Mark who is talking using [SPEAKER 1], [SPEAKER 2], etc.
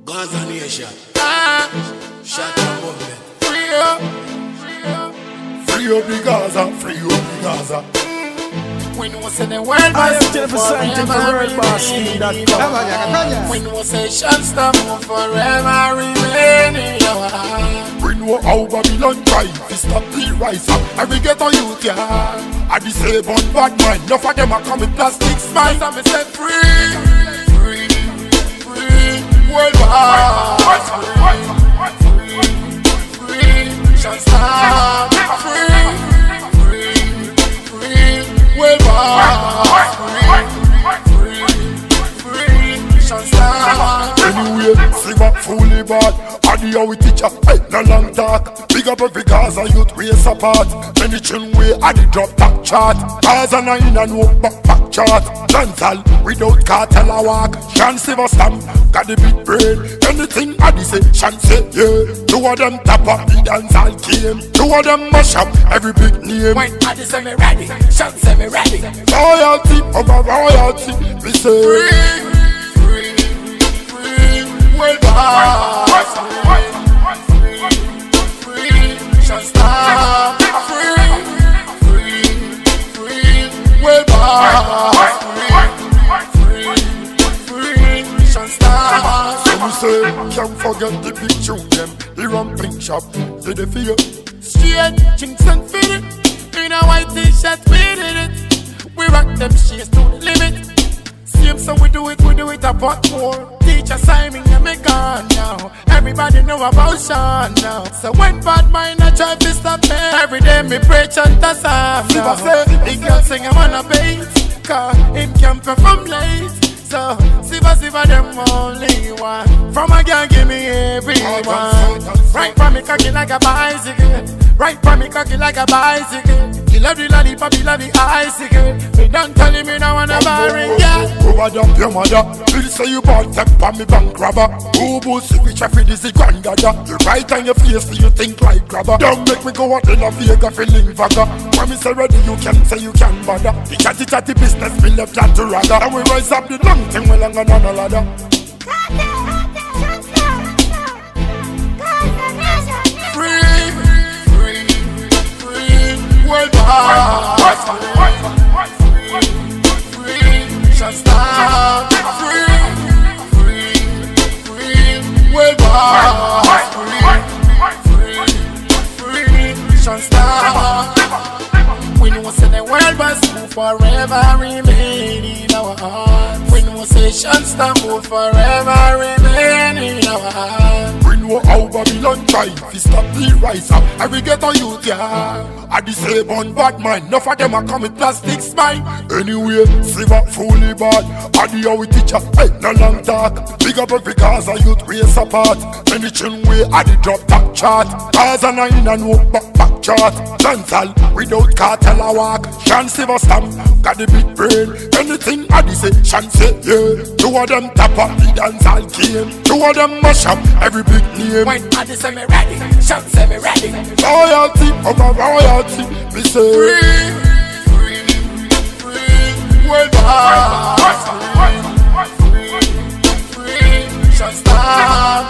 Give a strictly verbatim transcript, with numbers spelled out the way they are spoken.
[SPEAKER 1] Gaza Nation. Ah, shut up, movement. Free up, free up, free up the Gaza, free up the Gaza. When we say the world boss,
[SPEAKER 2] Jennifer Santin for world boss dot com.
[SPEAKER 1] When we say shut stop, move forever remain in your heart. When we how Babylon try to stop the rise up, and we get on youth, yeah. I be say born bad mind, enough of them are coming plastic smiles, and me say free, free, free, world boss, free, free, shut stop, free, free, free, world boss, free, free, free, shut stop. Anyway, see what fully bad. Adi how we teach ya, hey, no long talk. Big up every Gaza youth race apart. Many chin way Adi drop top chart. Gaza nine and no back back chart. Dancehall without cartel a walk. Shan silver stamp, got the big brain. Anything Adi say, Shan say yeah. Two of them tap up the dancehall game. Two of them mash up every big name. When Adi say me ready, Shan say me ready. Royalty over royalty, we say free, free, free, world boss. Shall stop, free, free, free, well boss, free, free, free, shall stop. So we say, can't forget the big tune them, the ramping shop, see the figure. Straight, chinks and fitted, in a white t-shirt, we did it. We rock them shades to the limit. Same so we do it, we do it a pot more. Teacher Simon, yeah, me gone now. Everybody know about Sean now. So when bad mind I try to stop me, every day me pray chant a psalm now. Say, the girl sing I wanna bait, cause him can't perform late. So, Siva Siva them only one. From a girl give me everyone. Right from me cocky like a bicycle. Right from me cocky like a bicycle. You love the lollipop, you love the icicle. Me don't tell me now wanna marry ya. Over dump your mother. Feel say you born tap on me bank robber. Boo boo switch off this is granddadda. You right on your face so you think like grabber. Don't make me go out in a Vega feeling vaga. When me say ready you can say you can bother. The chatty chatty business me left that to rather. And we rise up the long thing well on another ladder. Free, free, free, world boss. Free, free, shall stop. Free, free, free, world boss. Free, free, free, shall stop. We know say the world boss will forever remain in our hearts. We know say shall stop will forever remain in our hearts. We know how Babylon try to stop the rise up, and we get on youth, yeah. I the say born bad mind, enough of them are coming plastic smile. Anyway, see what fully bad. I the how we teach ya, hey, no long talk. Big up every Gaza youth race apart. Any chin way I the drop top chart. Gaza nine and no back back chart. Dancehall without cartel a walk. Shan silver stamp, got the big brain. Anything I the say, Shan say yeah. Two of them tap up the dancehall game. Two of them mash up every big name. When I the say me ready, Shan say me ready. Royalty over royalty, we say free, free, free, world boss. Free, free, free, shall stop.